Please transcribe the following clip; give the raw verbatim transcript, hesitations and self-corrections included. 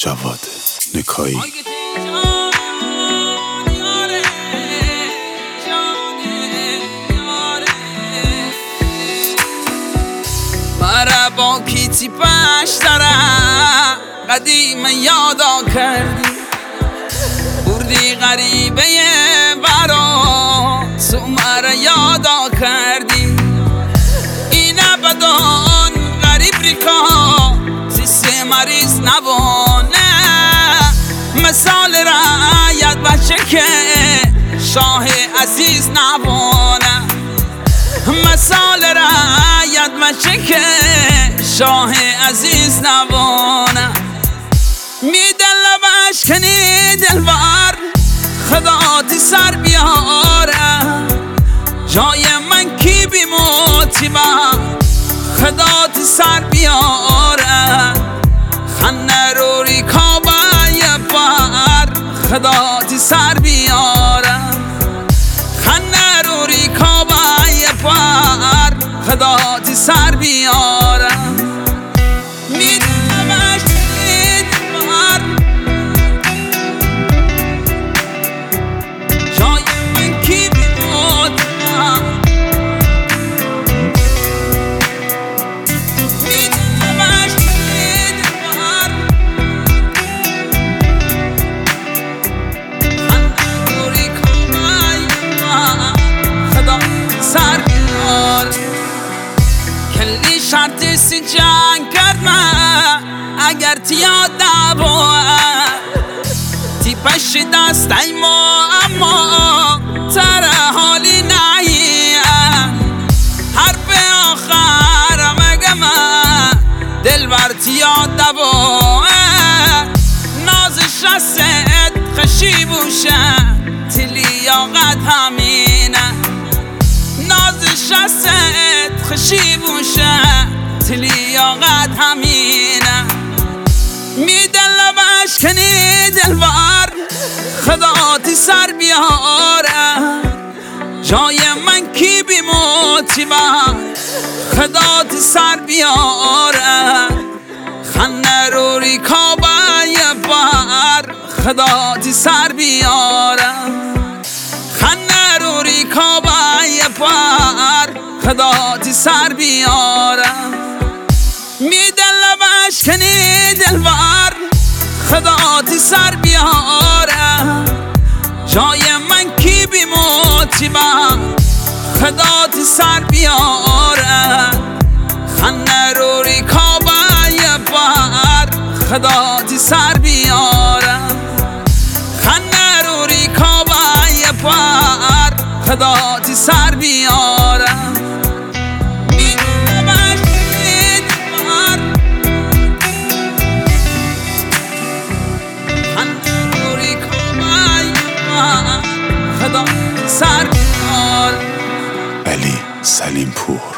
جواد نکایی. مرا با کیتی پشترم قدیم یادا کردی، بردی غریبه برا تو مرا یادا کردی. این ابدان غریب ریکا سیسه مریض نبانه، مثال رعیت بچه که شاه عزیز نبانه، مثال رعیت بچه که شاه عزیز نبانه. میدن لبش کنی دلبر خدا تی سر بیاره، جای من کی بی موتیبه خدا تی سر بیاره. خنه رو ریکابه یه بر خدا تی سر بیاره، خنه رو ریکابه یه بر خدا تی سر بیاره. کلی شرطی سی جنگ کرد من اگر تیا دعوا تی پش دست ایما، اما تر حالی نهی حرف آخر مگه من دل بر تیا دعوا. نازش رست خشی بوشه تی لیاقت همینه، نازش رست خشی بوشه تی لیاقت همینه. میدن لبش کنی دلبر خدا تی سر بیاره، جای من کی بی موتیبه خدا تی سر بیاره. خنه رو ریکابه یه بر خدا تی سر بیاره، خنه رو ریکابه یه بر خدا تی سر بیاره. میدن لبش کنی دلبر خدا تی سر بیاره، جای من کی بی موتیبه خدا تی سر بیاره. خنه رو ریکابه یه بر خدا تی سر بیاره، خنه رو ریکابه یه بر خدا تی سر بیاره. علی سلیم پور.